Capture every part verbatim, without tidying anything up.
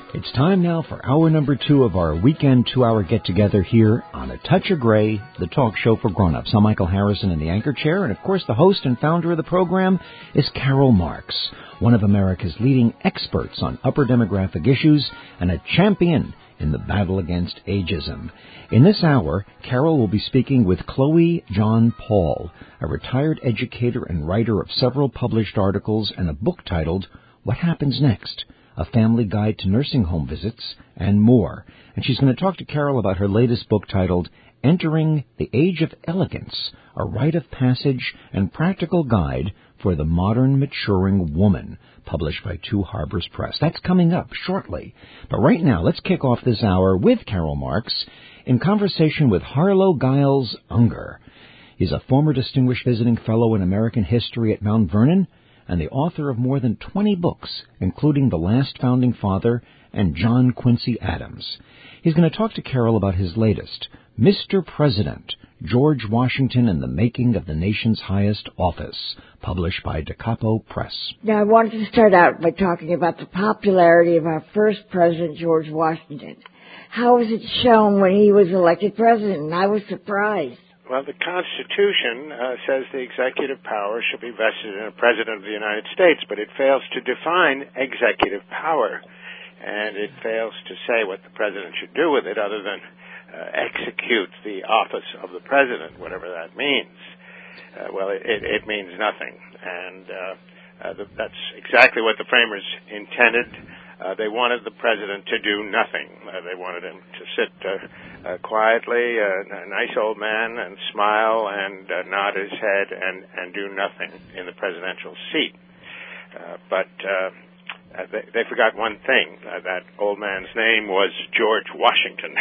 It's time now for hour number two of our weekend two-hour get-together here on A Touch of Gray, the talk show for grown-ups. I'm Michael Harrison in the anchor chair, and of course the host and founder of the program is Carol Marks, one of America's leading experts on upper demographic issues and a champion in the battle against ageism. In this hour, Carol will be speaking with Chloe John Paul, a retired educator and writer of several published articles and a book titled What Happens Next? A Family Guide to Nursing Home Visits, and more. And she's going to talk to Carol about her latest book titled Entering the Age of Elegance, a Rite of Passage and Practical Guide for the Modern Maturing Woman, published by Two Harbors Press. That's coming up shortly. But right now, let's kick off this hour with Carol Marks in conversation with Harlow Giles Unger. He's a former Distinguished Visiting Fellow in American History at Mount Vernon, and the author of more than twenty books, including The Last Founding Father and John Quincy Adams. He's going to talk to Carol about his latest, Mister President, George Washington and the Making of the Nation's Highest Office, published by Da Capo Press. Now, I wanted to start out by talking about the popularity of our first president, George Washington. How was it shown when he was elected president? And I was surprised. Well, the Constitution uh, says the executive power should be vested in a President of the United States, but it fails to define executive power, and it fails to say what the President should do with it other than uh, execute the office of the President, whatever that means. Uh, well, it, it, it means nothing, and uh, uh, the, that's exactly what the framers intended. Uh, they wanted the President to do nothing. Uh, they wanted him to sit uh, uh, quietly, uh, a nice old man, and smile and uh, nod his head and, and do nothing in the presidential seat. Uh, but uh, uh, they, they forgot one thing. Uh, that old man's name was George Washington.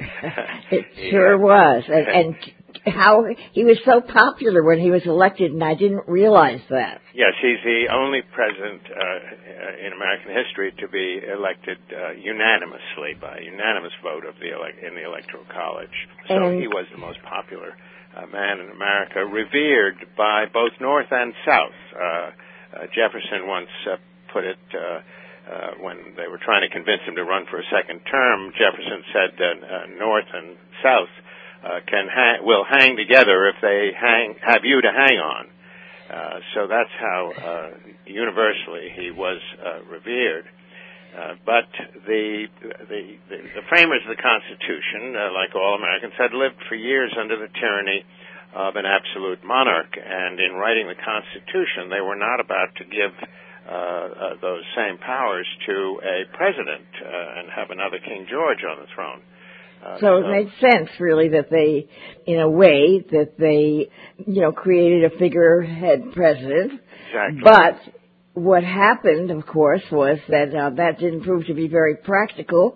It sure was. And, and how he was so popular when he was elected, and I didn't realize that. Yes, he's the only president uh, in American history to be elected uh, unanimously by a unanimous vote of the ele- in the Electoral College. So and he was the most popular uh, man in America, revered by both North and South. Uh, uh, Jefferson once uh, put it uh, uh, when they were trying to convince him to run for a second term. Jefferson said that uh, North and South uh, can ha- will hang together if they hang have you to hang on. Uh, so that's how uh, universally he was uh, revered. Uh, but the, the the the framers of the Constitution, uh, like all Americans, had lived for years under the tyranny of an absolute monarch. And in writing the Constitution, they were not about to give uh, uh, those same powers to a president uh, and have another King George on the throne. Uh, so it so, made sense, really, that they, in a way, that they, you know, created a figurehead president. Exactly. But what happened, of course, was that uh, that didn't prove to be very practical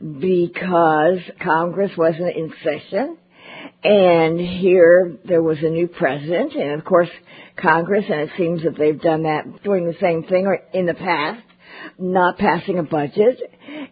because Congress wasn't in session. And here there was a new president, and of course Congress, and it seems that they've done that, doing the same thing in the past, not passing a budget,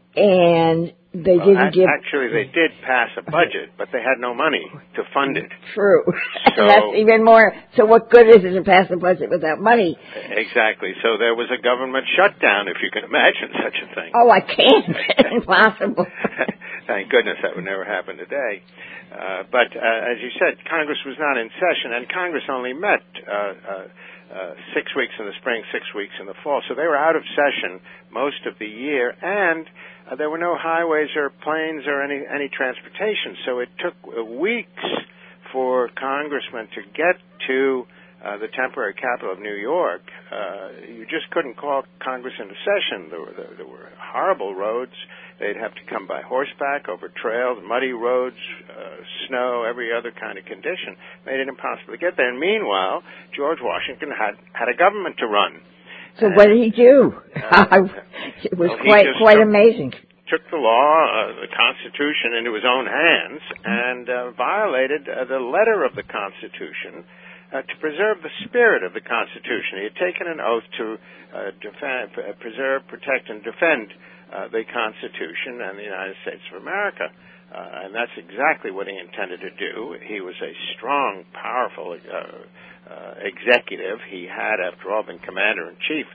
and they well, didn't give... Actually, they did pass a budget, but they had no money to fund it. True. So, and that's even more... So what good is it to pass a budget without money? Exactly. So there was a government shutdown, if you can imagine such a thing. Oh, I can't. It's impossible. Thank goodness that would never happen today. Uh, but uh, as you said, Congress was not in session, and Congress only met uh, uh, uh, six weeks in the spring, six weeks in the fall. So they were out of session most of the year, and uh, there were no highways or planes or any, any transportation. So it took weeks for congressmen to get to uh, the temporary capital of New York. Uh, you just couldn't call Congress into session. There were, there, there were horrible roads. They'd have to come by horseback over trails, muddy roads, uh, snow, every other kind of condition. Made it impossible to get there. And meanwhile, George Washington had, had a government to run. So and, what did he do? Uh, it was well, quite quite took, amazing. Took the law, uh, the Constitution, into his own hands and uh, violated uh, the letter of the Constitution uh, to preserve the spirit of the Constitution. He had taken an oath to uh, defend, uh, preserve, protect, and defend Uh, the Constitution and the United States of America. Uh, and that's exactly what he intended to do. He was a strong, powerful uh, uh, executive. He had, after all, been commander-in-chief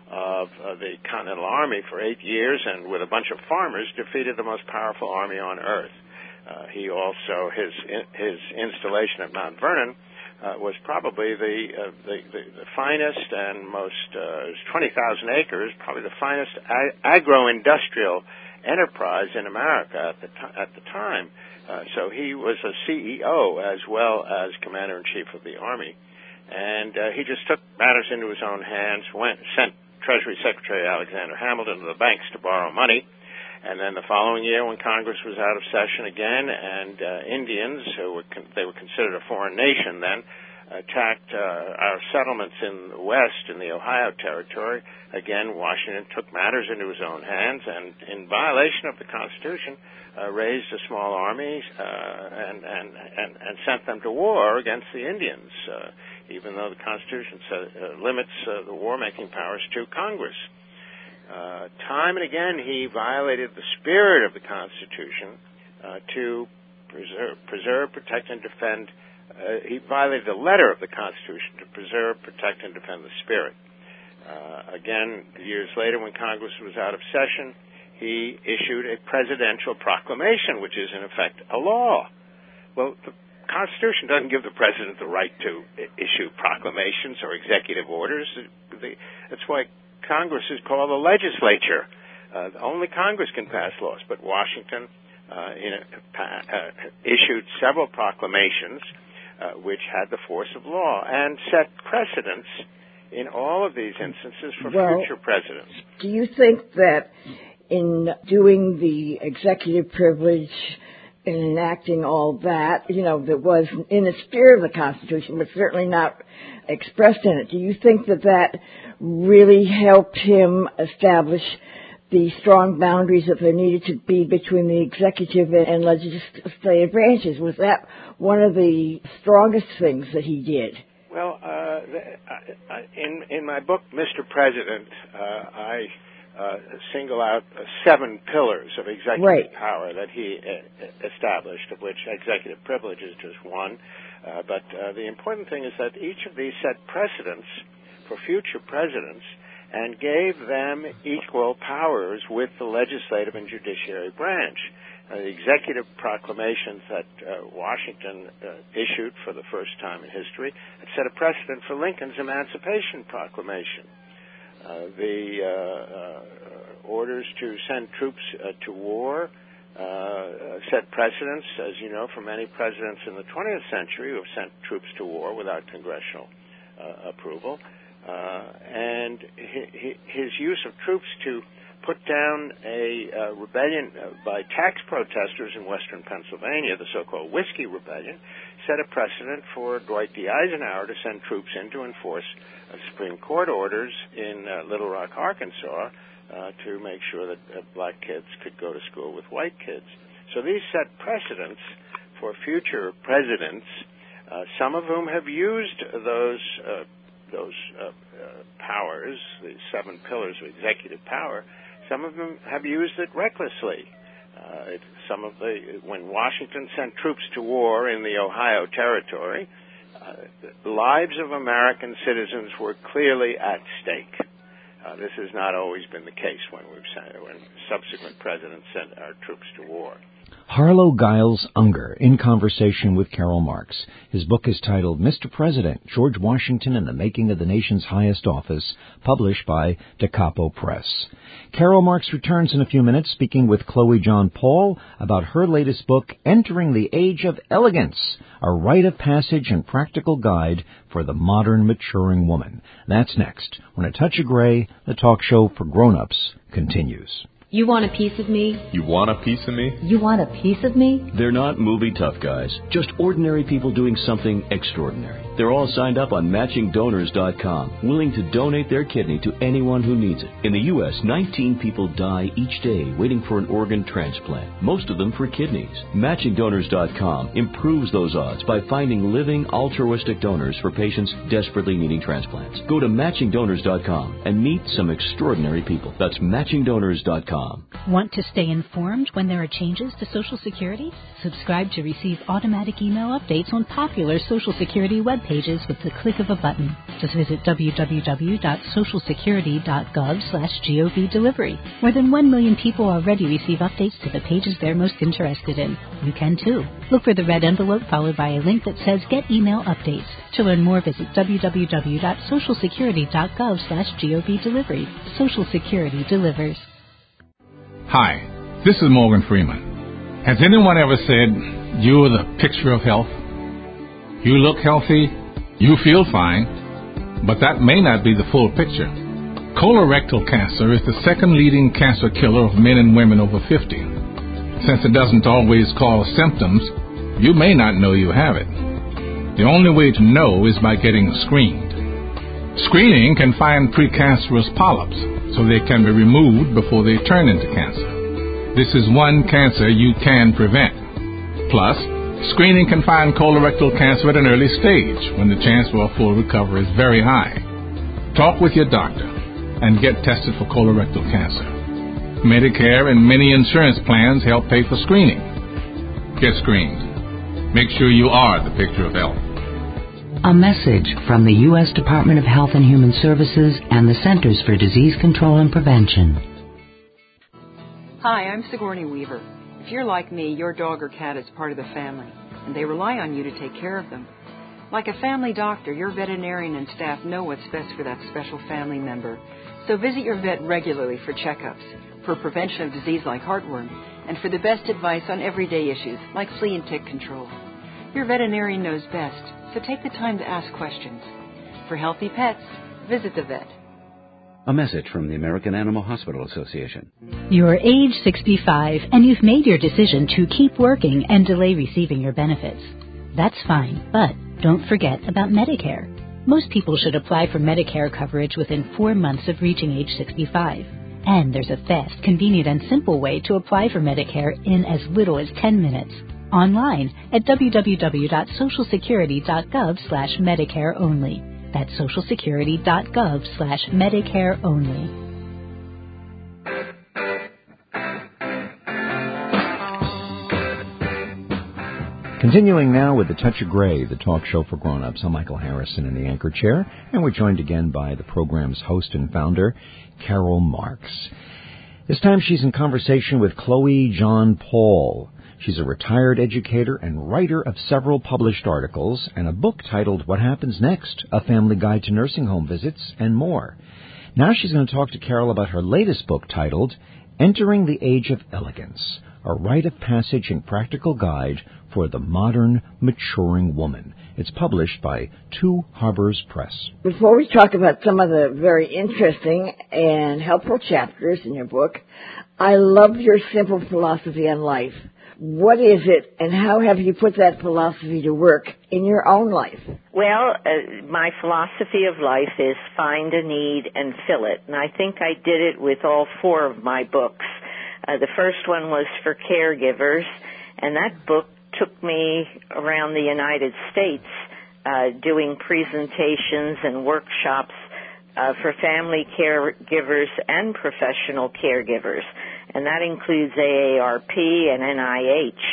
of uh, the Continental Army for eight years, and with a bunch of farmers defeated the most powerful army on earth. Uh, he also, his his installation at Mount Vernon uh, was probably the, uh, the, the the finest and most, uh, it was twenty thousand acres, probably the finest ag- agro-industrial enterprise in America at the, t- at the time. Uh, so he was a C E O as well as Commander-in-Chief of the Army. And uh, he just took matters into his own hands, went, sent Treasury Secretary Alexander Hamilton to the banks to borrow money. And then the following year, when Congress was out of session again, and uh, Indians, who were con- they were considered a foreign nation then, attacked uh, our settlements in the West, in the Ohio Territory, again, Washington took matters into his own hands and, in violation of the Constitution, uh, raised a small army uh, and, and, and, and sent them to war against the Indians, uh, even though the Constitution sa- uh, limits uh, the war-making powers to Congress. Uh, time and again, he violated the spirit of the Constitution uh, to preserve, preserve, protect, and defend. Uh, he violated the letter of the Constitution to preserve, protect, and defend the spirit. Uh, again, years later, when Congress was out of session, he issued a presidential proclamation, which is, in effect, a law. Well, the Constitution doesn't give the president the right to issue proclamations or executive orders. That's why Congress is called the legislature. Uh, only Congress can pass laws, but Washington uh, in a, uh, issued several proclamations uh, which had the force of law and set precedents in all of these instances for well, future presidents. Do you think that in doing the executive privilege and enacting all that, you know, that was in the spirit of the Constitution, but certainly not expressed in it, do you think that that really helped him establish the strong boundaries that there needed to be between the executive and legislative branches? Was that one of the strongest things that he did? Well, uh, in in my book, Mister President, uh, I uh, single out uh, seven pillars of executive right. power that he uh, established, of which executive privilege is just one. Uh, but uh, the important thing is that each of these set precedents for future presidents and gave them equal powers with the legislative and judiciary branch. Uh, the executive proclamations that uh, Washington uh, issued for the first time in history had set a precedent for Lincoln's Emancipation Proclamation. Uh, the uh, uh, orders to send troops uh, to war uh, set precedents, as you know, for many presidents in the twentieth century who have sent troops to war without congressional uh, approval. Uh, and his, his use of troops to put down a uh, rebellion uh, by tax protesters in western Pennsylvania, the so-called Whiskey Rebellion, set a precedent for Dwight D. Eisenhower to send troops in to enforce uh, Supreme Court orders in uh, Little Rock, Arkansas, uh, to make sure that uh, black kids could go to school with white kids. So these set precedents for future presidents, uh, some of whom have used those uh, those uh, uh, powers, the seven pillars of executive power. Some of them have used it recklessly. Uh, it, some of the when Washington sent troops to war in the Ohio Territory, uh, the lives of American citizens were clearly at stake. Uh, this has not always been the case when we've sent, when subsequent presidents sent our troops to war. Harlow Giles Unger in conversation with Karl Marx. His book is titled Mister President, George Washington and the Making of the Nation's Highest Office, published by Da Capo Press. Karl Marx returns in a few minutes, speaking with Chloe John Paul about her latest book, Entering the Age of Elegance, a rite of passage and practical guide for the modern maturing woman. That's next, when A Touch of Gray, the talk show for grown-ups, continues. You want a piece of me? You want a piece of me? You want a piece of me? They're not movie tough guys, just ordinary people doing something extraordinary. They're all signed up on matching donors dot com, willing to donate their kidney to anyone who needs it. In the U S, nineteen people die each day waiting for an organ transplant, most of them for kidneys. matching donors dot com improves those odds by finding living altruistic donors for patients desperately needing transplants. Go to matching donors dot com and meet some extraordinary people. That's matching donors dot com. com. Want to stay informed when there are changes to Social Security? Subscribe to receive automatic email updates on popular Social Security web pages with the click of a button. Just visit w w w dot social security dot gov slash gov delivery. More than one million people already receive updates to the pages they're most interested in. You can too. Look for the red envelope followed by a link that says Get Email Updates. To learn more, visit w w w dot social security dot gov slash gov delivery. Social Security delivers. Hi, this is Morgan Freeman. Has anyone ever said, you're the picture of health? You look healthy, you feel fine, but that may not be the full picture. Colorectal cancer is the second leading cancer killer of men and women over fifty. Since it doesn't always cause symptoms, you may not know you have it. The only way to know is by getting screened. Screening can find precancerous polyps, so they can be removed before they turn into cancer. This is one cancer you can prevent. Plus, screening can find colorectal cancer at an early stage when the chance for a full recovery is very high. Talk with your doctor and get tested for colorectal cancer. Medicare and many insurance plans help pay for screening. Get screened. Make sure you are the picture of health. A message from the U S Department of Health and Human Services and the Centers for Disease Control and Prevention. Hi, I'm Sigourney Weaver. If you're like me, your dog or cat is part of the family, and they rely on you to take care of them. Like a family doctor, your veterinarian and staff know what's best for that special family member. So visit your vet regularly for checkups, for prevention of disease like heartworm, and for the best advice on everyday issues like flea and tick control. Your veterinarian knows best, so take the time to ask questions. For healthy pets, visit the vet. A message from the American Animal Hospital Association. You're age sixty-five and you've made your decision to keep working and delay receiving your benefits. That's fine, but don't forget about Medicare. Most people should apply for Medicare coverage within four months of reaching age sixty-five. And there's a fast, convenient, and simple way to apply for Medicare in as little as ten minutes. Online at w w w dot social security dot gov slash Medicare only. That's social security dot gov slash Medicare only. Continuing now with The Touch of Gray, the talk show for grown-ups. I'm Michael Harrison in the anchor chair, and we're joined again by the program's host and founder, Carol Marks. This time she's in conversation with Chloe John Paul. She's a retired educator and writer of several published articles and a book titled What Happens Next? A Family Guide to Nursing Home Visits, and more. Now she's going to talk to Carol about her latest book titled Entering the Age of Elegance, a rite of passage and practical guide for the modern maturing woman. It's published by Two Harbors Press. Before we talk about some of the very interesting and helpful chapters in your book, I love your simple philosophy on life. What is it, and how have you put that philosophy to work in your own life? Well, uh, my philosophy of life is find a need and fill it. And I think I did it with all four of my books. Uh, the first one was for caregivers, and that book took me around the United States uh, doing presentations and workshops uh, for family caregivers and professional caregivers. And that includes A A R P and N I H.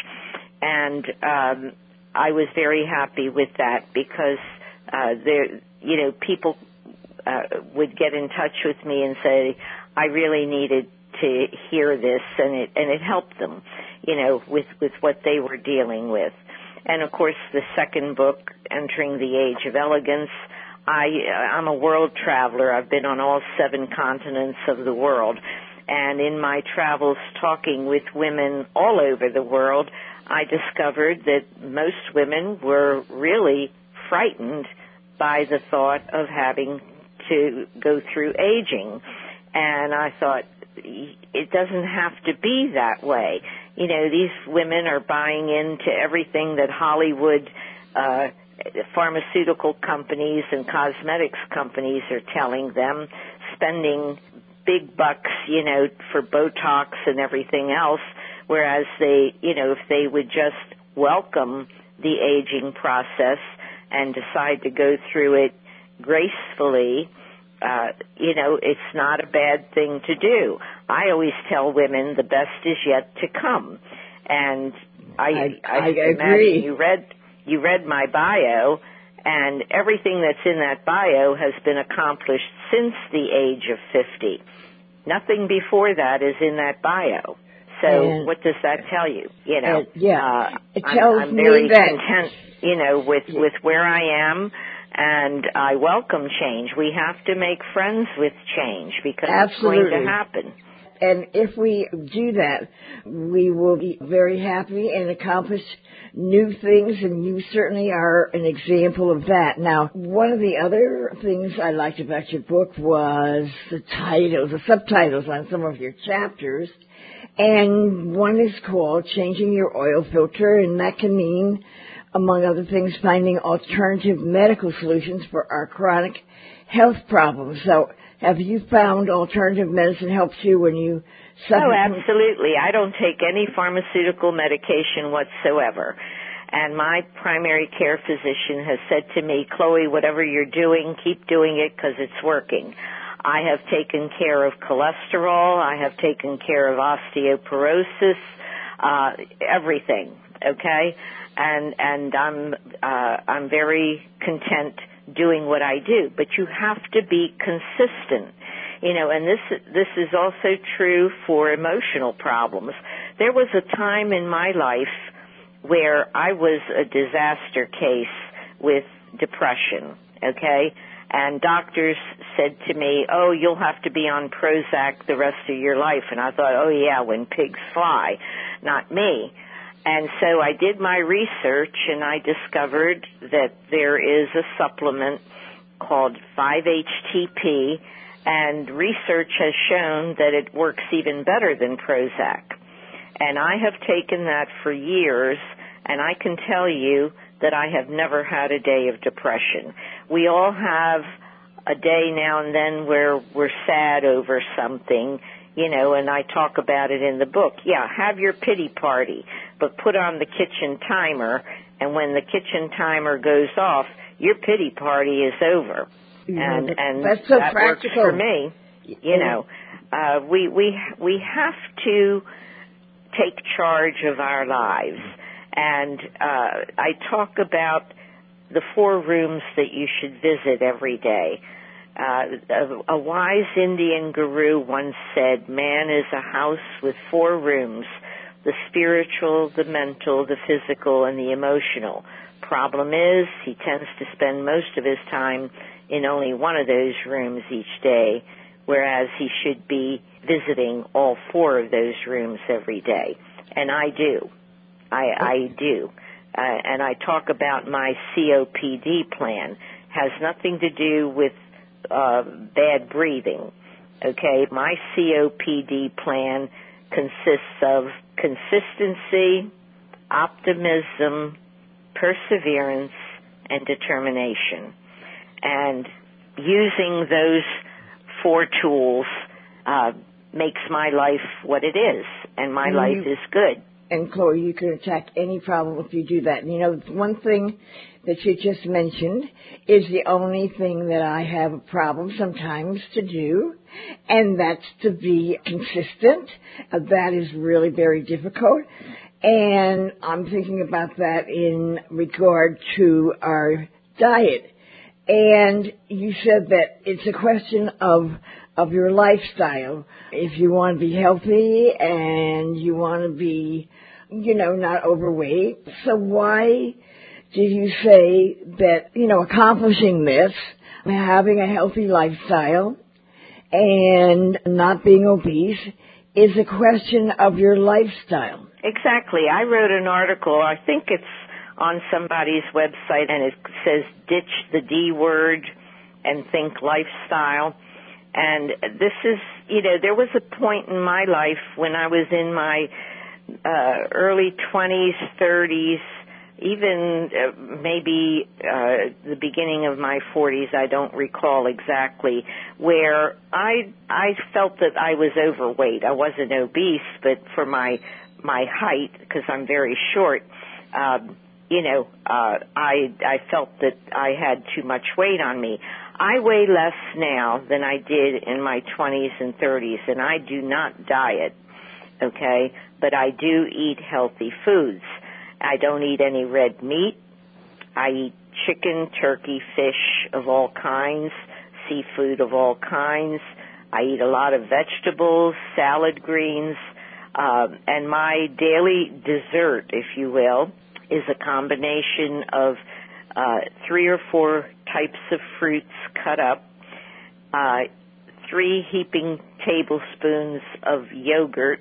And um, I was very happy with that because uh, there, you know, people uh, would get in touch with me and say, I really needed to hear this, and it and it helped them, you know, with with what they were dealing with. And of course, the second book, Entering the Age of Elegance. I I'm a world traveler. I've been on all seven continents of the world. And in my travels talking with women all over the world, I discovered that most women were really frightened by the thought of having to go through aging. And I thought, it doesn't have to be that way. You know, these women are buying into everything that Hollywood, uh, pharmaceutical companies and cosmetics companies are telling them, spending big bucks, you know, for Botox and everything else, whereas they, you know, if they would just welcome the aging process and decide to go through it gracefully uh, you know, it's not a bad thing to do. I always tell women the best is yet to come. And I, I, I, I imagine agree. you read, you read my bio, and everything that's in that bio has been accomplished since the age of fifty. Nothing before that is in that bio. So and, what does that tell you? You know, uh, yeah, uh, it I'm, tells I'm very me that, content, you know, with, with where I am, and I welcome change. We have to make friends with change because absolutely. It's going to happen. And if we do that, we will be very happy and accomplish new things, and you certainly are an example of that. Now, one of the other things I liked about your book was the titles, the subtitles on some of your chapters, and one is called Changing Your Oil Filter, and that can mean, among other things, finding alternative medical solutions for our chronic health problems. So, have you found alternative medicine helps you when you suffer? Oh, absolutely. I don't take any pharmaceutical medication whatsoever. And my primary care physician has said to me, Chloe, whatever you're doing, keep doing it because it's working. I have taken care of cholesterol. I have taken care of osteoporosis, uh, everything, okay? And, and I'm, uh, I'm very content doing what I do, but you have to be consistent, you know, and this this is also true for emotional problems. There was a time in my life where I was a disaster case with depression, okay, and doctors said to me, oh, you'll have to be on Prozac the rest of your life, and I thought, oh yeah, when pigs fly, not me. And so I did my research, and I discovered that there is a supplement called five H T P, and research has shown that it works even better than Prozac. And I have taken that for years, and I can tell you that I have never had a day of depression. We all have a day now and then where we're sad over something, you know, and I talk about it in the book. Yeah, have your pity party, but put on the kitchen timer, and when the kitchen timer goes off, your pity party is over. Yeah, and and that's so that practical. works for me. You know, uh, we we we have to take charge of our lives, and uh, I talk about the four rooms that you should visit every day. Uh, a, a wise Indian guru once said, man is a house with four rooms, the spiritual, the mental, the physical, and the emotional. Problem is, he tends to spend most of his time in only one of those rooms each day, whereas he should be visiting all four of those rooms every day. And I do. I, I do. Uh, and I talk about my C O P D plan. Has nothing to do with Uh, bad breathing, okay? My C O P D plan consists of consistency, optimism, perseverance, and determination. And using those four tools uh, makes my life what it is, and my and life you, is good. And Chloe, you can attack any problem if you do that. And you know, one thing that you just mentioned is the only thing that I have a problem sometimes to do, and that's to be consistent. Uh, that is really very difficult. And I'm thinking about that in regard to our diet. And you said that it's a question of of your lifestyle. If you want to be healthy and you want to be, you know, not overweight. So why did you say that, you know, accomplishing this, having a healthy lifestyle and not being obese is a question of your lifestyle? Exactly. I wrote an article, I think it's on somebody's website, and it says ditch the D word and think lifestyle. And this is, you know, there was a point in my life when I was in my uh, early twenties, thirties, even uh, maybe uh, the beginning of my forties, I don't recall exactly, where I I felt that I was overweight. I wasn't obese, but for my my height, because I'm very short, um, you know, uh, I I felt that I had too much weight on me. I weigh less now than I did in my twenties and thirties, and I do not diet, okay, but I do eat healthy foods. I don't eat any red meat. I eat chicken, turkey, fish of all kinds, seafood of all kinds. I eat a lot of vegetables, salad greens, um, and my daily dessert, if you will, is a combination of uh, three or four types of fruits cut up, uh, three heaping tablespoons of yogurt,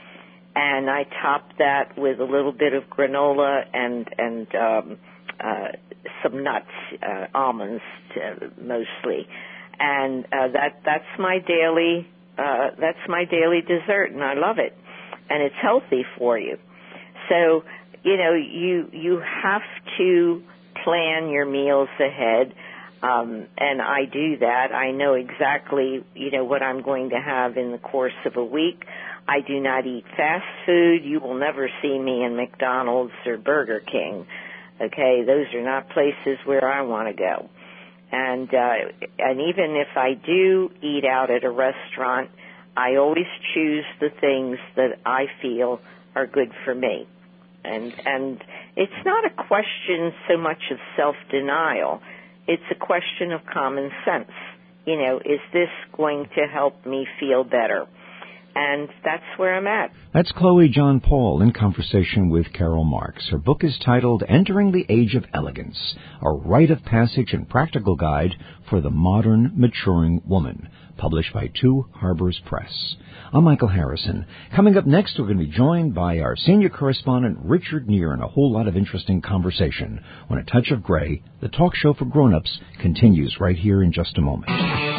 and I top that with a little bit of granola and and um, uh, some nuts, uh, almonds uh, mostly, and uh, that that's my daily uh, that's my daily dessert, and I love it, and it's healthy for you. So you know you you have to plan your meals ahead, um, and I do that. I know exactly, you know, what I'm going to have in the course of a week. I do not eat fast food. You will never see me in McDonald's or Burger King. Okay, those are not places where I want to go. And uh, and even if I do eat out at a restaurant, I always choose the things that I feel are good for me. And and it's not a question so much of self-denial. It's a question of common sense. You know, is this going to help me feel better? And that's where I'm at. That's Chloe John Paul in conversation with Carol Marks. Her book is titled Entering the Age of Elegance, a rite of passage and practical guide for the modern maturing woman, published by Two Harbors Press. I'm Michael Harrison. Coming up next, we're going to be joined by our senior correspondent, Richard Neer, and a whole lot of interesting conversation when A Touch of Gray, the talk show for grown-ups, continues right here in just a moment.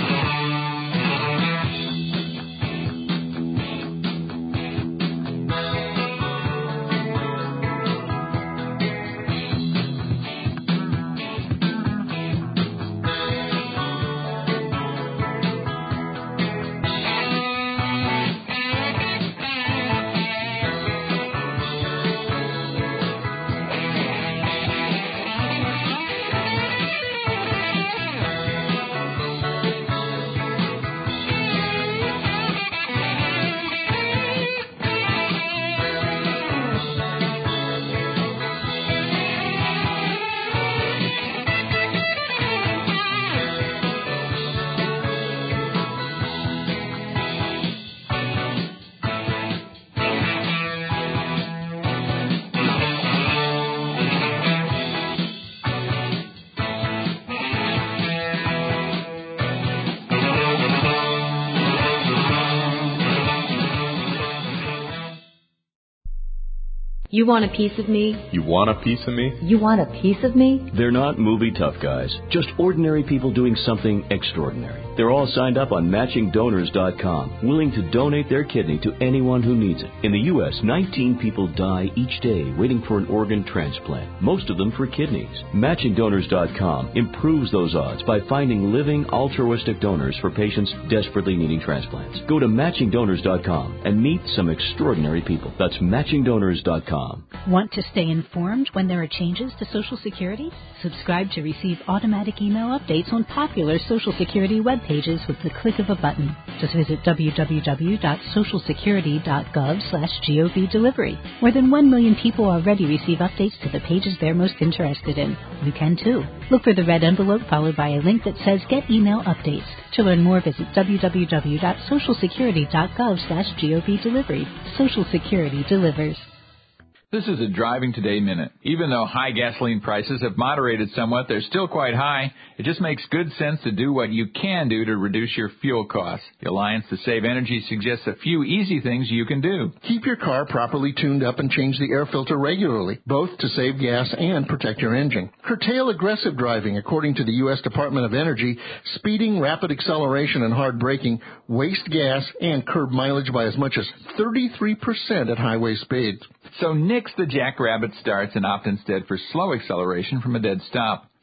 You want a piece of me? You want a piece of me? You want a piece of me? They're not movie tough guys, just ordinary people doing something extraordinary. They're all signed up on matching donors dot com, willing to donate their kidney to anyone who needs it. In the U S, nineteen people die each day waiting for an organ transplant, most of them for kidneys. matching donors dot com improves those odds by finding living altruistic donors for patients desperately needing transplants. Go to matching donors dot com and meet some extraordinary people. That's matching donors dot com. Want to stay informed when there are changes to Social Security? Subscribe to receive automatic email updates on popular Social Security web pages with the click of a button. Just visit w w w dot social security dot gov slash gov delivery. More than one million people already receive updates to the pages they're most interested in. You can too. Look for the red envelope followed by a link that says Get Email Updates. To learn more, visit w w w dot social security dot gov slash gov delivery. Social Security delivers. This is a Driving Today Minute. Even though high gasoline prices have moderated somewhat, they're still quite high. It just makes good sense to do what you can do to reduce your fuel costs. The Alliance to Save Energy suggests a few easy things you can do. Keep your car properly tuned up and change the air filter regularly, both to save gas and protect your engine. Curtail aggressive driving. According to the U S Department of Energy, speeding, rapid acceleration, and hard braking waste gas and curb mileage by as much as thirty-three percent at highway speeds. So nix the jackrabbit starts and opt instead for slow acceleration from a dead stop.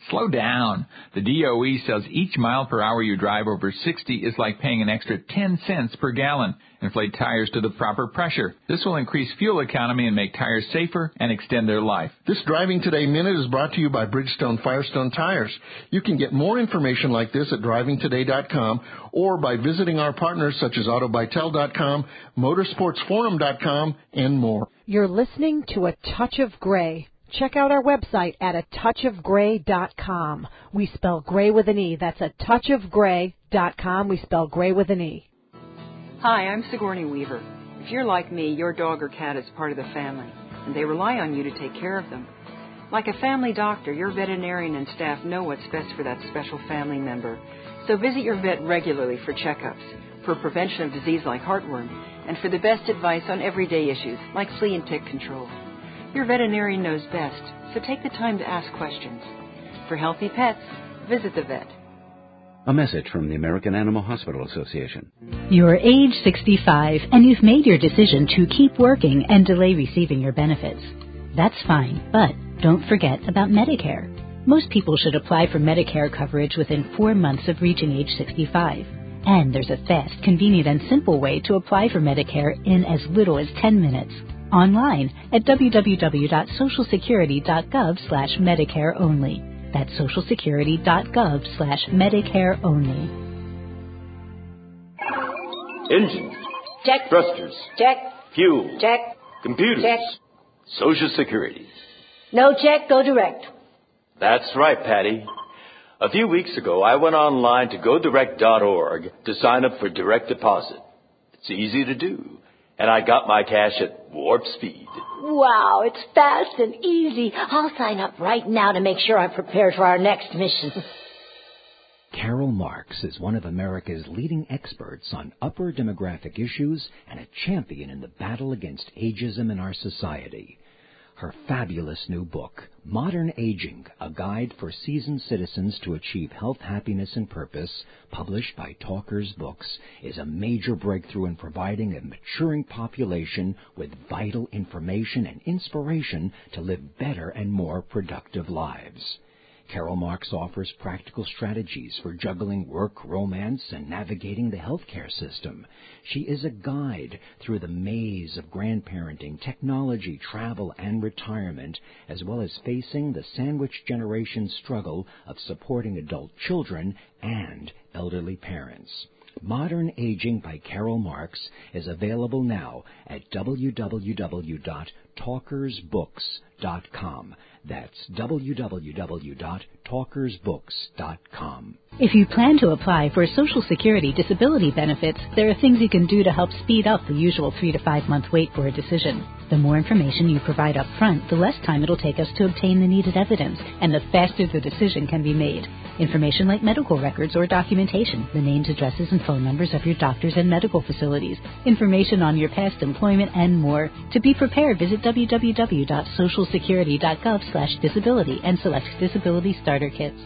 Slow down. The D O E says each mile per hour you drive over sixty is like paying an extra ten cents per gallon. Inflate tires to the proper pressure. This will increase fuel economy and make tires safer and extend their life. This Driving Today Minute is brought to you by Bridgestone Firestone Tires. You can get more information like this at driving today dot com or by visiting our partners such as auto bytel dot com, motorsports forum dot com, and more. You're listening to A Touch of Gray. Check out our website at a touch of gray dot com. We spell gray with an E. That's a touch of gray dot com. We spell gray with an E. Hi, I'm Sigourney Weaver. If you're like me, your dog or cat is part of the family, and they rely on you to take care of them. Like a family doctor, your veterinarian and staff know what's best for that special family member. So visit your vet regularly for checkups, for prevention of disease like heartworm, and for the best advice on everyday issues like flea and tick control. Your veterinarian knows best, so take the time to ask questions. For healthy pets, visit the vet. A message from the American Animal Hospital Association. You're age sixty-five and you've made your decision to keep working and delay receiving your benefits. That's fine, but don't forget about Medicare. Most people should apply for Medicare coverage within four months of reaching age sixty-five. And there's a fast, convenient, and simple way to apply for Medicare in as little as ten minutes. Online at w w w dot social security dot gov slash Medicare only. That's social security dot gov slash Medicare only. Engines. Check. Thrusters. Check. Fuel. Check. Computers. Check. Social Security. No check, go direct. That's right, Patty. A few weeks ago, I went online to go direct dot org to sign up for direct deposit. It's easy to do. And I got my cash at warp speed. Wow, it's fast and easy. I'll sign up right now to make sure I'm prepared for our next mission. Carol Marks is one of America's leading experts on upper demographic issues and a champion in the battle against ageism in our society. Her fabulous new book, Modern Aging, A Guide for Seasoned Citizens to Achieve Health, Happiness, and Purpose, published by Talkers Books, is a major breakthrough in providing a maturing population with vital information and inspiration to live better and more productive lives. Carol Marks offers practical strategies for juggling work, romance, and navigating the healthcare system. She is a guide through the maze of grandparenting, technology, travel, and retirement, as well as facing the sandwich generation struggle of supporting adult children and elderly parents. Modern Aging by Carol Marks is available now at w w w dot talkers books dot com. That's w w w dot talkers books dot com. If you plan to apply for Social Security disability benefits, there are things you can do to help speed up the usual three to five month wait for a decision. The more information you provide up front, the less time it'll take us to obtain the needed evidence, and the faster the decision can be made. Information like medical records or documentation, the names, addresses, and phone numbers of your doctors and medical facilities, information on your past employment, and more. To be prepared, visit w w w dot social security dot gov slash disability and select Disability Starter Kits.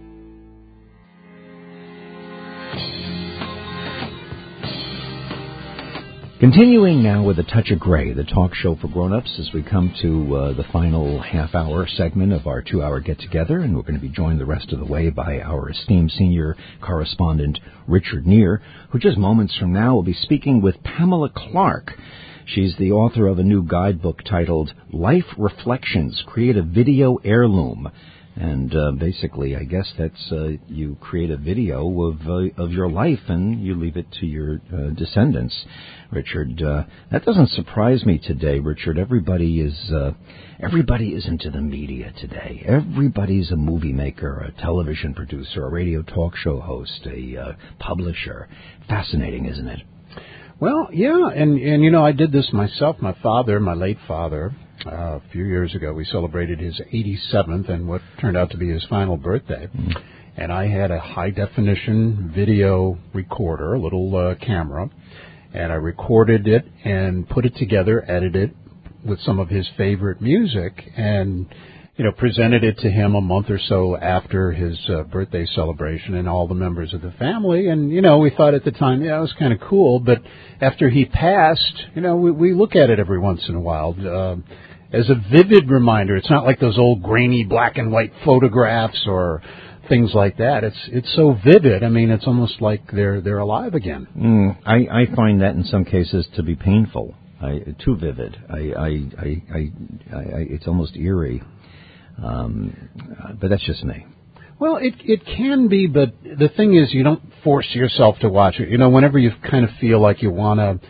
Continuing now with A Touch of Gray, the talk show for grown-ups, as we come to uh, the final half-hour segment of our two-hour get-together, and we're going to be joined the rest of the way by our esteemed senior correspondent, Richard Neer, who just moments from now will be speaking with Pamela Clark. She's the author of a new guidebook titled Life Reflections, Create a Video Heirloom. And uh, basically, I guess that's uh, you create a video of uh, of your life and you leave it to your uh, descendants. Richard, uh, that doesn't surprise me today, Richard. Everybody is uh, everybody is into the media today. Everybody's a movie maker, a television producer, a radio talk show host, a uh, publisher. Fascinating, isn't it? Well, yeah, and, and, you know, I did this myself. My father, my late father, uh, a few years ago, we celebrated his eighty-seventh and what turned out to be his final birthday. Mm. And I had a high-definition video recorder, a little uh, camera, and I recorded it and put it together, edited it with some of his favorite music, and you know, presented it to him a month or so after his uh, birthday celebration and all the members of the family. And, you know, we thought at the time, yeah, it was kind of cool. But after he passed, you know, we, we look at it every once in a while. Uh, as a vivid reminder. It's not like those old grainy black and white photographs or things like that. It's it's so vivid. I mean, it's almost like they're they're alive again. Mm, I, I find that in some cases to be painful, I, too vivid. I, I, I, I, I, it's almost eerie. Um, but that's just me. Well, it it can be, but the thing is, you don't force yourself to watch it. You know, whenever you kind of feel like you want to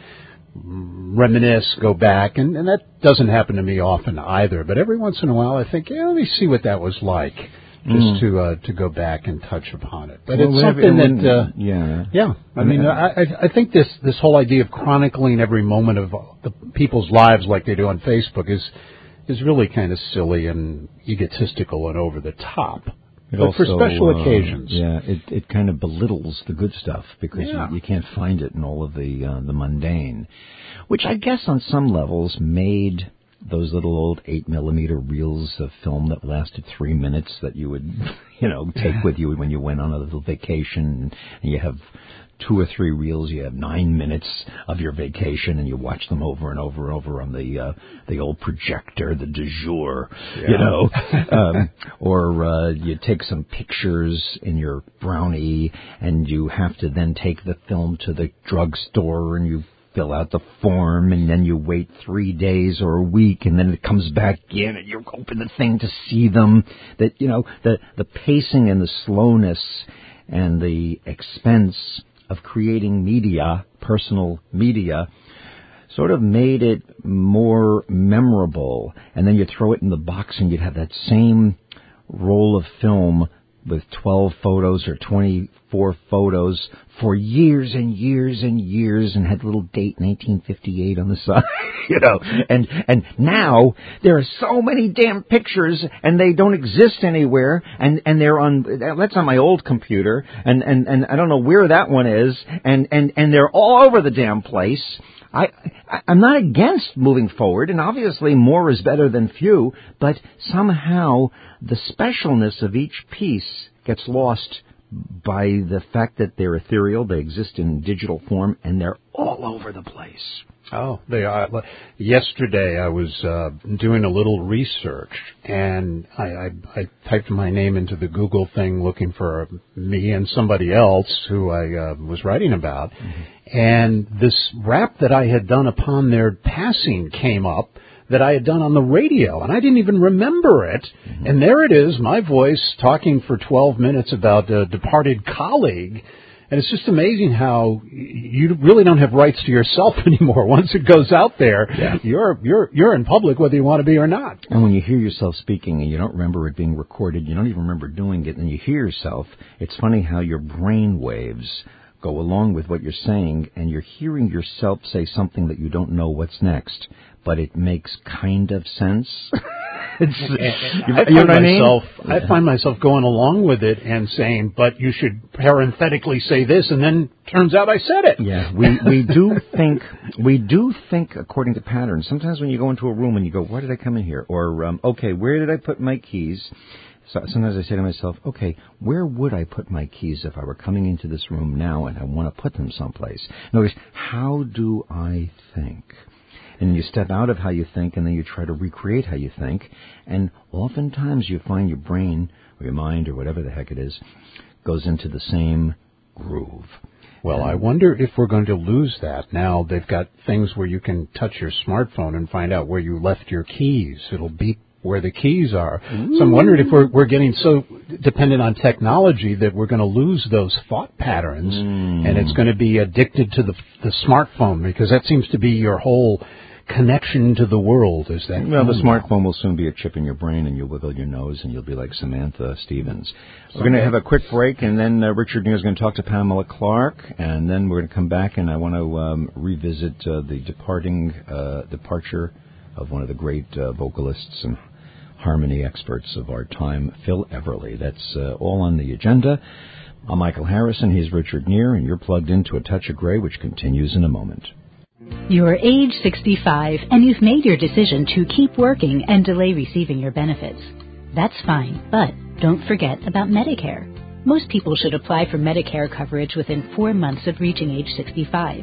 reminisce, go back, and, and that doesn't happen to me often either. But every once in a while, I think, yeah, let me see what that was like, just Mm. to uh, to go back and touch upon it. But Well, it's whenever- something that, uh, yeah, yeah. I mean, I, I I think this this whole idea of chronicling every moment of the people's lives like they do on Facebook is is really kind of silly and egotistical and over the top. It But for also, special uh, occasions. yeah, it it kind of belittles the good stuff because Yeah. you, you can't find it in all of the uh, the mundane, which I guess on some levels made those little old eight millimeter reels of film that lasted three minutes that you would, you know, take with you when you went on a little vacation, and you have two or three reels, you have nine minutes of your vacation, and you watch them over and over and over on the uh, the old projector, the du jour, Yeah. you know, um, or uh, you take some pictures in your Brownie, and you have to then take the film to the drugstore, and you fill out the form, and then you wait three days or a week, and then it comes back in, and you open the thing to see them. That, you know, the the pacing and the slowness and the expense of creating media, personal media, sort of made it more memorable. And then you throw it in the box, and you'd have that same roll of film with twelve photos or twenty-four photos for years and years and years, and had a little date nineteen fifty-eight on the side, you know. And and now there are so many damn pictures, and they don't exist anywhere, and and they're on that's on my old computer, and and and I don't know where that one is, and and and they're all over the damn place. I, I, I'm not against moving forward, and obviously more is better than few, but somehow the specialness of each piece gets lost by the fact that they're ethereal, they exist in digital form, and they're all over the place. Oh, they are. Yesterday I was uh, doing a little research, and I, I, I typed my name into the Google thing looking for me and somebody else who I uh, was writing about. Mm-hmm. And this rap that I had done upon their passing came up that I had done on the radio, and I didn't even remember it. Mm-hmm. And there it is, my voice talking for twelve minutes about a departed colleague. And it's just amazing how you really don't have rights to yourself anymore. Once it goes out there, yeah. you're you're you're in public whether you want to be or not. And when you hear yourself speaking and you don't remember it being recorded, you don't even remember doing it, and you hear yourself, it's funny how your brain waves go along with what you're saying, and you're hearing yourself say something that you don't know what's next, but it makes kind of sense. It's, you, I, you know find myself, I, mean? I find myself going along with it and saying, but you should parenthetically say this, and then turns out I said it. Yeah, we, we do think, we do think according to patterns. Sometimes when you go into a room and you go, why did I come in here? Or, um, okay, where did I put my keys? So sometimes I say to myself, okay, where would I put my keys if I were coming into this room now and I want to put them someplace? In other words, how do I think? And then you step out of how you think, and then you try to recreate how you think. And oftentimes you find your brain or your mind or whatever the heck it is goes into the same groove. Well, I wonder if we're going to lose that. Now they've got things where you can touch your smartphone and find out where you left your keys. It'll beep where the keys are. Ooh. So I'm wondering if we're, we're getting so dependent on technology that we're going to lose those thought patterns, mm. and it's going to be addicted to the the smartphone, because that seems to be your whole connection to the world. Is that well, the smartphone will soon be a chip in your brain, and you'll wiggle your nose, and you'll be like Samantha Stevens. We're going to have a quick break, and then uh, Richard Neer is going to talk to Pamela Clark, and then we're going to come back, and I want to um, revisit uh, the departing uh, departure of one of the great uh, vocalists and harmony experts of our time, Phil Everly. That's uh, all on the agenda. I'm Michael Harrison. He's Richard Neer, and you're plugged into A Touch of Gray, which continues in a moment. You're age sixty-five, and you've made your decision to keep working and delay receiving your benefits. That's fine, but don't forget about Medicare. Most people should apply for Medicare coverage within four months of reaching age sixty-five.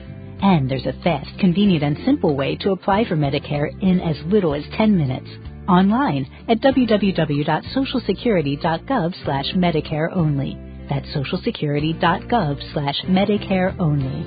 And there's a fast, convenient, and simple way to apply for Medicare in as little as ten minutes. Online at w w w dot social security dot gov slash Medicare only. That's social security dot gov slash Medicare only.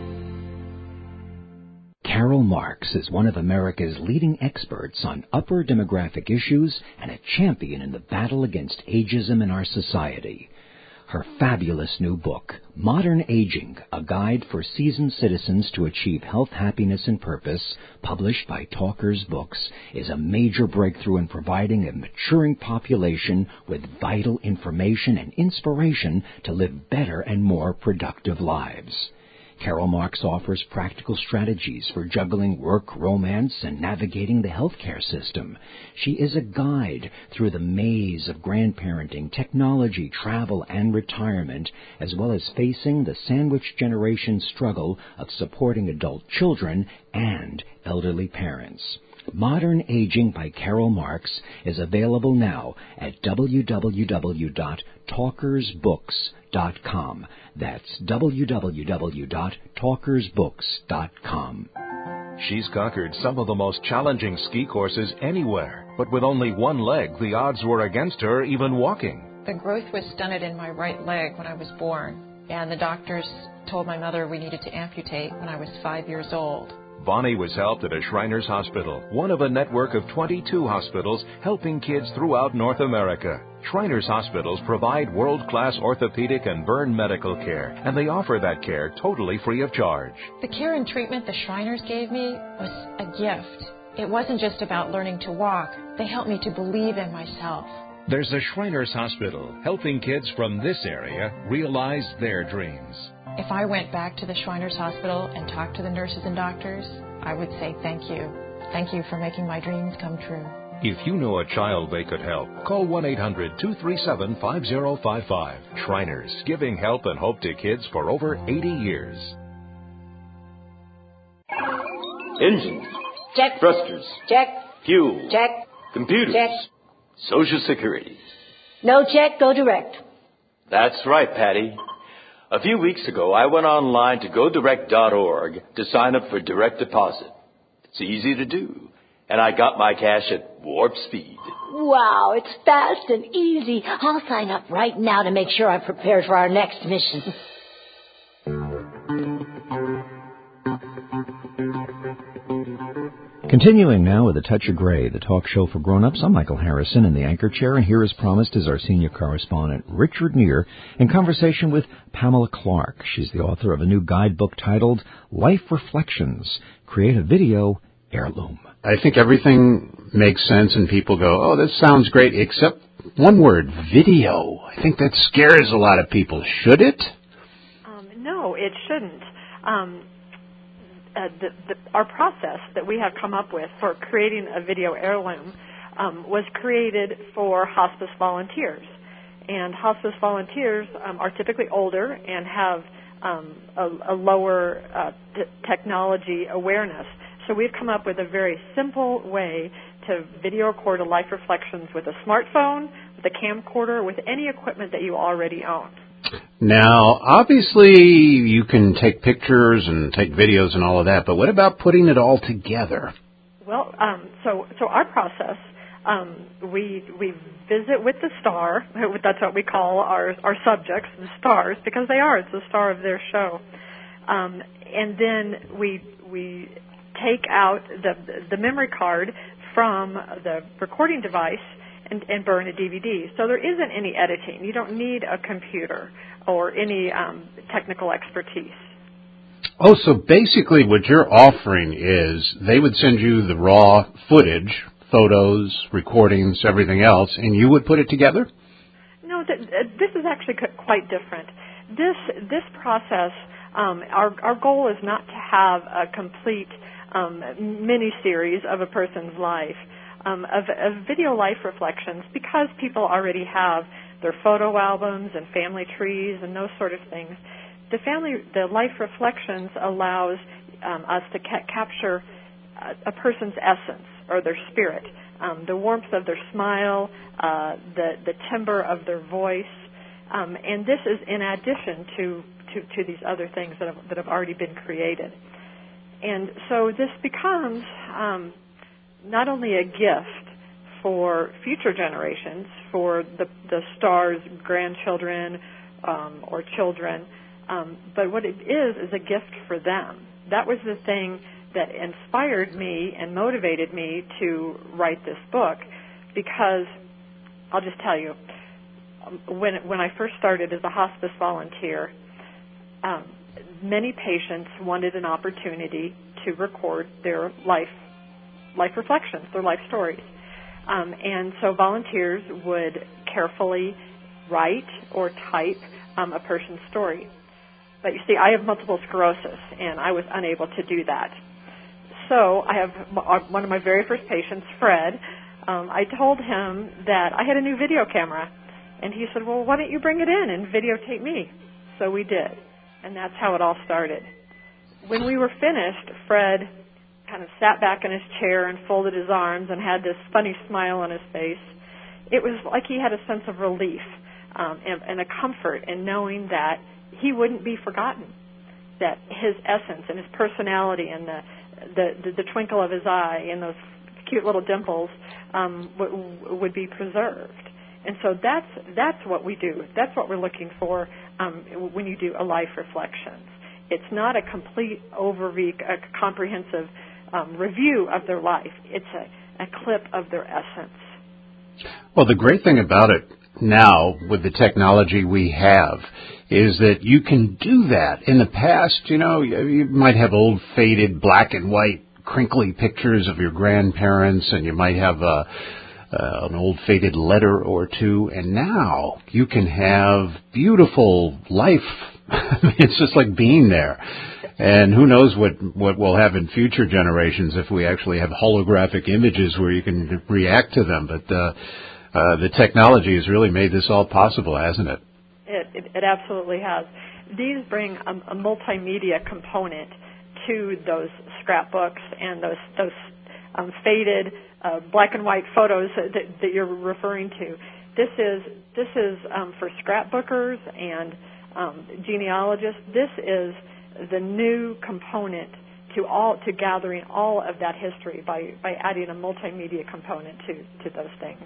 Carol Marks is one of America's leading experts on upper demographic issues and a champion in the battle against ageism in our society. Her fabulous new book, Modern Aging, A Guide for Seasoned Citizens to Achieve Health, Happiness, and Purpose, published by Talkers Books, is a major breakthrough in providing a maturing population with vital information and inspiration to live better and more productive lives. Carol Marks offers practical strategies for juggling work, romance, and navigating the healthcare system. She is a guide through the maze of grandparenting, technology, travel, and retirement, as well as facing the sandwich generation struggle of supporting adult children and elderly parents. Modern Aging by Carol Marks is available now at w w w dot talkers books dot com. That's w w w dot talkers books dot com. She's conquered some of the most challenging ski courses anywhere, but with only one leg, the odds were against her even walking. The growth was stunted in my right leg when I was born, and the doctors told my mother we needed to amputate when I was five years old. Bonnie was helped at a Shriners Hospital, one of a network of twenty-two hospitals helping kids throughout North America. Shriners Hospitals provide world-class orthopedic and burn medical care, and they offer that care totally free of charge. The care and treatment the Shriners gave me was a gift. It wasn't just about learning to walk. They helped me to believe in myself. There's a Shriners Hospital helping kids from this area realize their dreams. If I went back to the Shriners Hospital and talked to the nurses and doctors, I would say thank you. Thank you for making my dreams come true. If you know a child they could help, call one eight hundred two three seven five zero five five. Shriners, giving help and hope to kids for over eighty years. Engines. Check. Thrusters. Check. Fuel. Check. Computers. Check. Social Security. No check, go direct. That's right, Patty. A few weeks ago, I went online to go direct dot org to sign up for direct deposit. It's easy to do. And I got my cash at warp speed. Wow, it's fast and easy. I'll sign up right now to make sure I'm prepared for our next mission. Continuing now with A Touch of Gray, the talk show for grown-ups. I'm Michael Harrison in the anchor chair, and here as promised is our senior correspondent, Richard Neer, in conversation with Pamela Clark. She's the author of a new guidebook titled Life Reflections, Create a Video Heirloom. I think everything makes sense and people go, oh, this sounds great, except one word, video. I think that scares a lot of people. Should it? Um, no, it shouldn't. Um, uh, the, the, our process that we have come up with for creating a video heirloom um, was created for hospice volunteers. And hospice volunteers um, are typically older and have um, a, a lower uh, t- technology awareness. So we've come up with a very simple way to video record a life reflections with a smartphone, with a camcorder, with any equipment that you already own. Now, obviously, you can take pictures and take videos and all of that, but what about putting it all together? Well, um, so so our process, um, we we visit with the star. That's what we call our our subjects, the stars, because they are. It's the star of their show, um, and then we we. take out the the memory card from the recording device and, and burn a D V D. So there isn't any editing. You don't need a computer or any um, technical expertise. Oh, so basically what you're offering is they would send you the raw footage, photos, recordings, everything else, and you would put it together? No, th- this is actually quite different. This this process, um, our our goal is not to have a complete Um, mini-series of a person's life, um, of, of video life reflections, because people already have their photo albums and family trees and those sort of things. The family, the life reflections allows um, us to ca- capture a, a person's essence or their spirit, um, the warmth of their smile, uh, the the timbre of their voice, um, and this is in addition to, to, to these other things that have, that have already been created. and so this becomes um, not only a gift for future generations, for the, the star's grandchildren um, or children, um, but what it is is a gift for them. That was the thing that inspired me and motivated me to write this book, because I'll just tell you, when when I first started as a hospice volunteer, um, many patients wanted an opportunity to record their life life reflections, their life stories. Um, and so volunteers would carefully write or type um, a person's story. But you see, I have multiple sclerosis, and I was unable to do that. So I have one of my very first patients, Fred. Um, I told him that I had a new video camera, and he said, well, why don't you bring it in and videotape me? So we did, and that's how it all started. When we were finished, Fred kind of sat back in his chair and folded his arms and had this funny smile on his face. It was like he had a sense of relief um, and, and a comfort in knowing that he wouldn't be forgotten, that his essence and his personality and the the, the, the twinkle of his eye and those cute little dimples um, w- would be preserved. And so that's that's what we do. That's what we're looking for um, when you do a life reflections. It's not a complete overview, a comprehensive um, review of their life. It's a, a clip of their essence. Well, the great thing about it now with the technology we have is that you can do that. In the past, you know, you might have old faded black and white crinkly pictures of your grandparents, and you might have a, uh, an old faded letter or two, and now you can have beautiful life. It's just like being there. And who knows what, what we'll have in future generations if we actually have holographic images where you can react to them. But uh, uh, the technology has really made this all possible, hasn't it? It, it, it absolutely has. These bring a, a multimedia component to those scrapbooks and those those um, faded uh, black and white photos that, that you're referring to. This is this is um, for scrapbookers and um, genealogists. This is the new component to all to gathering all of that history by, by adding a multimedia component to, to those things.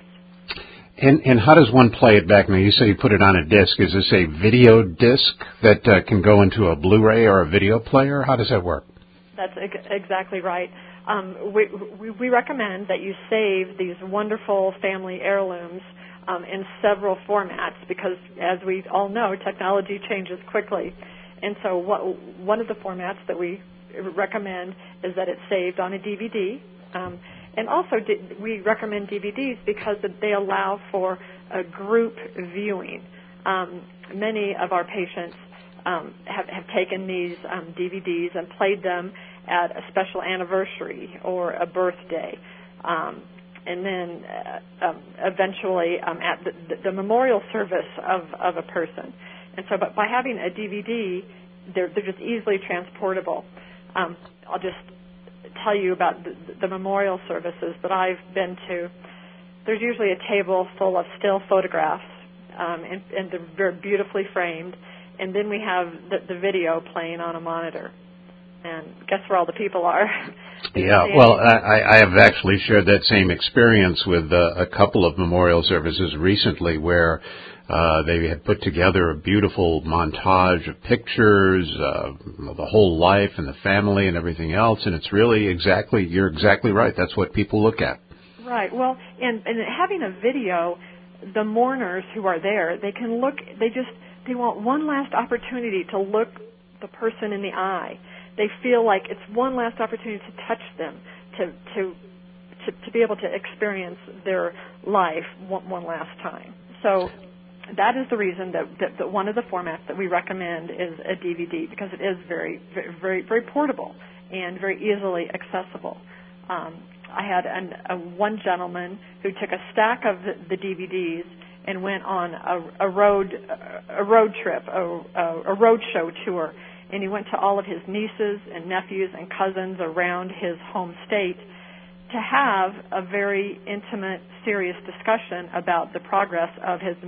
And, and how does one play it back? Now, you say you put it on a disc. Is this a video disc that uh, can go into a Blu-ray or a video player? How does that work? That's ex- exactly right. Um, we, we, we recommend that you save these wonderful family heirlooms um, in several formats because, as we all know, technology changes quickly. And so what, one of the formats that we recommend is that it's saved on a D V D. Um, and also we recommend D V Ds because they allow for a group viewing. Um, many of our patients um, have, have taken these um, D V Ds and played them at a special anniversary or a birthday. Um, and then uh, um, eventually um, at the, the memorial service of, of a person. And so but by having a D V D, they're, they're just easily transportable. Um, I'll just tell you about the, the memorial services that I've been to. There's usually a table full of still photographs, um, and, and they're very beautifully framed. And then we have the, the video playing on a monitor. And guess where all the people are? Yeah, well, I, I have actually shared that same experience with uh, a couple of memorial services recently where uh, they had put together a beautiful montage of pictures, uh, the whole life and the family and everything else, and it's really exactly, you're exactly right, that's what people look at. Right, well, and, and having a video, the mourners who are there, they can look, they just, they want one last opportunity to look the person in the eye. They feel like it's one last opportunity to touch them, to to to, to be able to experience their life one, one last time. So that is the reason that, that, that one of the formats that we recommend is a D V D because it is very, very, very, very portable and very easily accessible. Um, I had an, a one gentleman who took a stack of the, the D V Ds and went on a, a road a road trip, a, a, a road show tour. And he went to all of his nieces and nephews and cousins around his home state to have a very intimate, serious discussion about the progress of his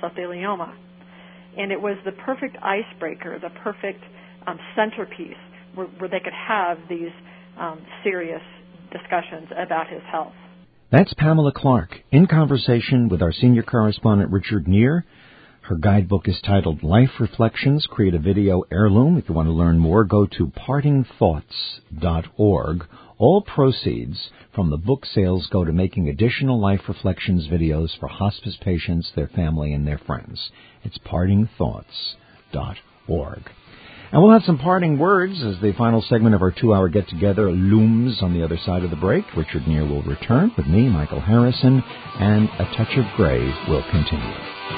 mesothelioma. And it was the perfect icebreaker, the perfect um, centerpiece where, where they could have these um, serious discussions about his health. That's Pamela Clark in conversation with our senior correspondent Richard Neer. Her guidebook is titled Life Reflections, Create a Video Heirloom. If you want to learn more, go to parting thoughts dot org. All proceeds from the book sales go to making additional Life Reflections videos for hospice patients, their family, and their friends. It's parting thoughts dot org. And we'll have some parting words as the final segment of our two-hour get-together looms on the other side of the break. Richard Neer will return with me, Michael Harrison, and A Touch of Gray will continue.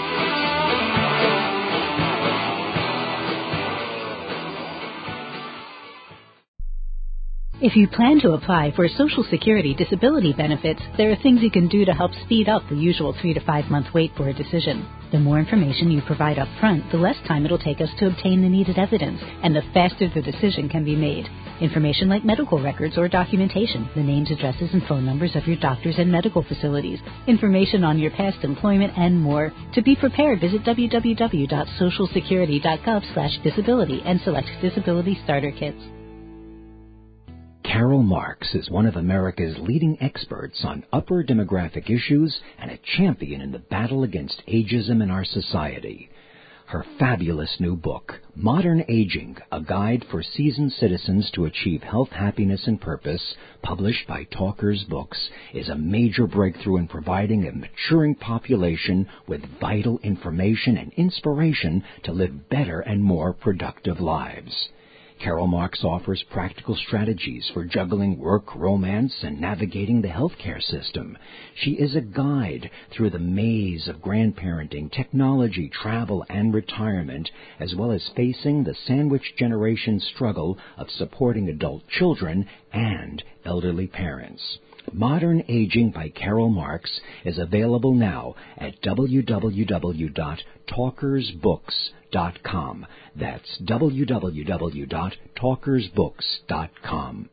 If you plan to apply for Social Security disability benefits, there are things you can do to help speed up the usual three to five month wait for a decision. The more information you provide up front, the less time it'll take us to obtain the needed evidence, and the faster the decision can be made. Information like medical records or documentation, the names, addresses, and phone numbers of your doctors and medical facilities, information on your past employment, and more. To be prepared, visit w w w dot social security dot gov slash disability and select Disability Starter Kits. Carol Marks is one of America's leading experts on upper demographic issues and a champion in the battle against ageism in our society. Her fabulous new book, Modern Aging, A Guide for Seasoned Citizens to Achieve Health, Happiness, and Purpose, published by Talkers Books, is a major breakthrough in providing a maturing population with vital information and inspiration to live better and more productive lives. Carol Marks offers practical strategies for juggling work, romance, and navigating the healthcare system. She is a guide through the maze of grandparenting, technology, travel, and retirement, as well as facing the sandwich generation struggle of supporting adult children and elderly parents. Modern Aging by Carol Marks is available now at w w w dot talkers books dot com. That's w w w dot talkers books dot com.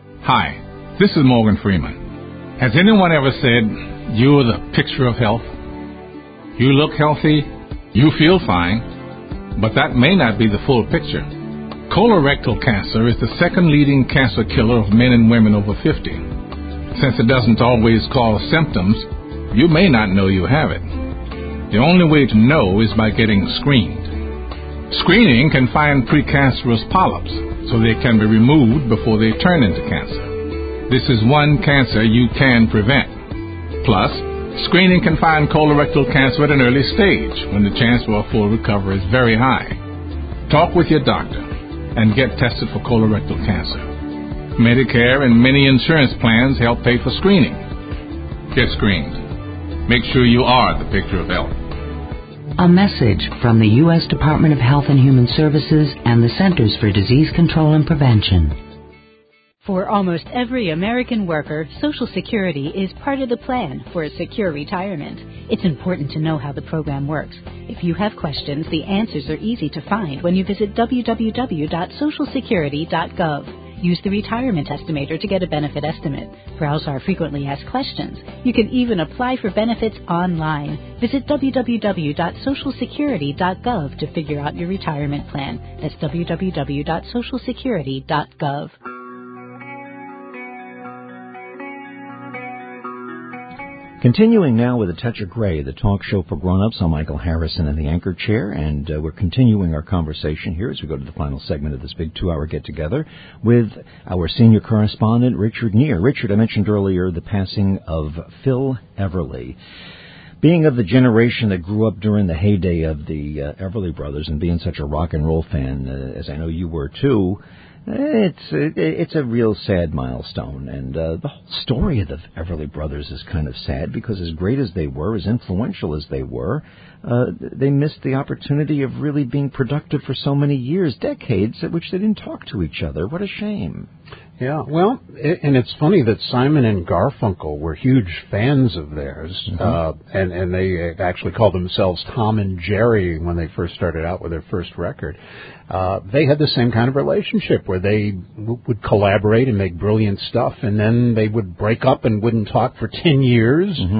Hi, this is Morgan Freeman. Has anyone ever said, you're the picture of health? You look healthy, you feel fine, but that may not be the full picture. Colorectal cancer is the second leading cancer killer of men and women over fifty. Since it doesn't always cause symptoms, you may not know you have it. The only way to know is by getting screened. Screening can find precancerous polyps so they can be removed before they turn into cancer. This is one cancer you can prevent. Plus, screening can find colorectal cancer at an early stage when the chance for a full recovery is very high. Talk with your doctor and get tested for colorectal cancer. Medicare and many insurance plans help pay for screening. Get screened. Make sure you are the picture of health. A message from the U S Department of Health and Human Services and the Centers for Disease Control and Prevention. For almost every American worker, Social Security is part of the plan for a secure retirement. It's important to know how the program works. If you have questions, the answers are easy to find when you visit w w w dot social security dot gov. Use the retirement estimator to get a benefit estimate. Browse our frequently asked questions. You can even apply for benefits online. Visit w w w dot social security dot gov to figure out your retirement plan. That's w w w dot social security dot gov. Continuing now with A Touch of Gray, the talk show for grown-ups. I'm Michael Harrison in the anchor chair, and uh, we're continuing our conversation here as we go to the final segment of this big two-hour get-together with our senior correspondent, Richard Neer. Richard, I mentioned earlier the passing of Phil Everly. Being of the generation that grew up during the heyday of the uh, Everly Brothers and being such a rock and roll fan, uh, as I know you were too, It's it's a real sad milestone, and uh, the whole story of the Everly Brothers is kind of sad because as great as they were, as influential as they were, uh, they missed the opportunity of really being productive for so many years, decades, at which they didn't talk to each other. What a shame. Yeah, well, it, and it's funny that Simon and Garfunkel were huge fans of theirs, mm-hmm. uh, and, and they actually called themselves Tom and Jerry when they first started out with their first record. Uh, they had the same kind of relationship where they w- would collaborate and make brilliant stuff, and then they would break up and wouldn't talk for ten years. Mm-hmm.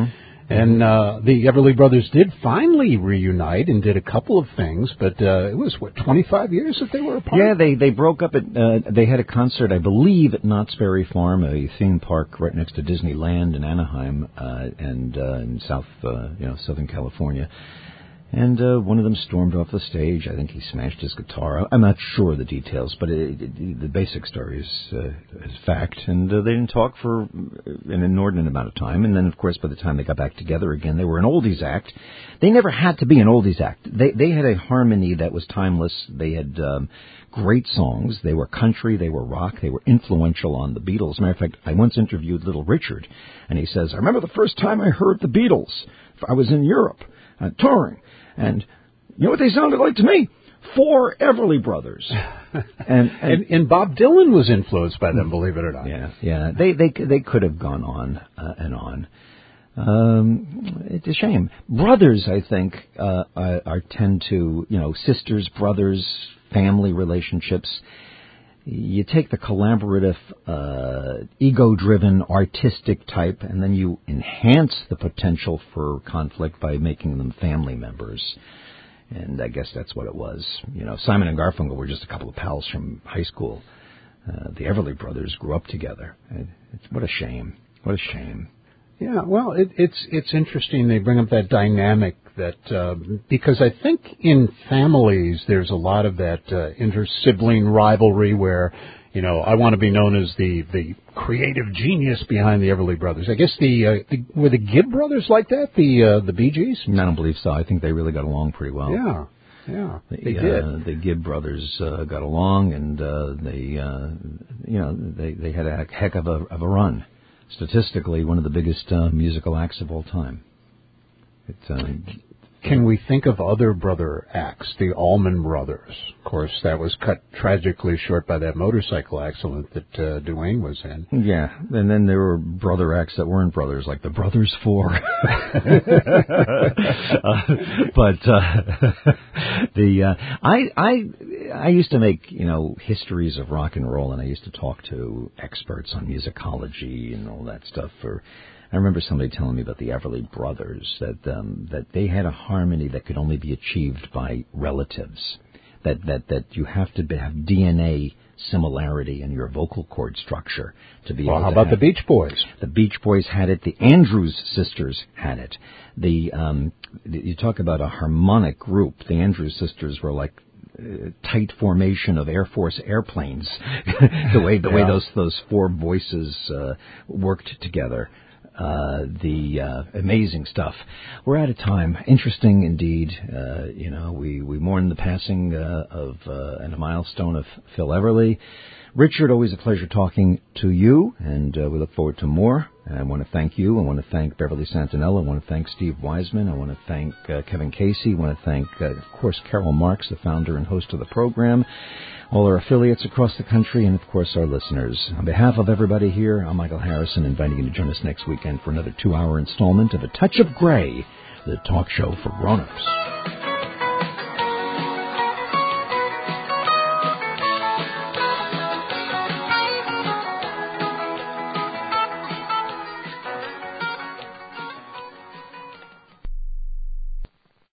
And uh, the Everly Brothers did finally reunite and did a couple of things, but uh, it was, what, twenty-five years that they were apart? Yeah, they, they broke up at, uh, they had a concert, I believe, at Knott's Berry Farm, a theme park right next to Disneyland in Anaheim, uh, and uh, in South, uh, you know, Southern California. And uh, one of them stormed off the stage. I think he smashed his guitar. I'm not sure of the details, but it, it, the basic story is, uh, is fact. And uh, they didn't talk for an inordinate amount of time. And then, of course, by the time they got back together again, they were an oldies act. They never had to be an oldies act. They they had a harmony that was timeless. They had um, great songs. They were country. They were rock. They were influential on the Beatles. As a matter of fact, I once interviewed Little Richard, and he says, I remember the first time I heard the Beatles. I was in Europe uh, touring. And you know what they sounded like to me? Four Everly Brothers. and, and, and and Bob Dylan was influenced by them, believe it or not. Yeah, yeah. They they they could have gone on uh, and on. Um, it's a shame. Brothers, I think, uh, are, are tend to, you know, sisters, brothers, family relationships. You take the collaborative, uh, ego-driven, artistic type, and then you enhance the potential for conflict by making them family members. And I guess that's what it was. You know, Simon and Garfunkel were just a couple of pals from high school. Uh, the Everly Brothers grew up together. It, it's, what a shame. What a shame. Yeah, well, it, it's it's interesting they bring up that dynamic that uh, because I think in families there's a lot of that uh, inter-sibling rivalry where, you know, I want to be known as the, the creative genius behind the Everly Brothers. I guess the, uh, the were the Gibb brothers like that, the uh, the Bee Gees? I don't believe so. I think they really got along pretty well. Yeah. Yeah, they, they uh, did. The Gibb brothers uh, got along, and uh, they, uh, you know, they they had a heck of a of a run. Statistically, one of the biggest uh, musical acts of all time. It, uh, Can we think of other brother acts? The Allman Brothers. Of course, that was cut tragically short by that motorcycle accident that uh, Duane was in. Yeah, and then there were brother acts that weren't brothers, like the Brothers Four. uh, but uh, the uh, I I I used to make, you know, histories of rock and roll, and I used to talk to experts on musicology and all that stuff. For I remember somebody telling me about the Everly Brothers, that um, that they had a harmony that could only be achieved by relatives. That that that you have to be, have D N A similarity in your vocal cord structure to be well, able how to about have, the Beach Boys? The Beach Boys had it. The Andrews Sisters had it. The um, you talk about a harmonic group. The Andrews Sisters were like uh, tight formation of Air Force airplanes. the way the yeah. way those those four voices uh, worked together. Uh, the uh, amazing stuff. We're out of time. Interesting indeed. Uh, you know, we, we mourn the passing uh, of uh, and a milestone of Phil Everly. Richard, always a pleasure talking to you, and uh, we look forward to more. And I want to thank you. I want to thank Beverly Santinella. I want to thank Steve Wiseman. I want to thank uh, Kevin Casey. I want to thank, uh, of course, Carol Marks, the founder and host of the program, all our affiliates across the country, and, of course, our listeners. On behalf of everybody here, I'm Michael Harrison, inviting you to join us next weekend for another two-hour installment of A Touch of Gray, the talk show for grown-ups.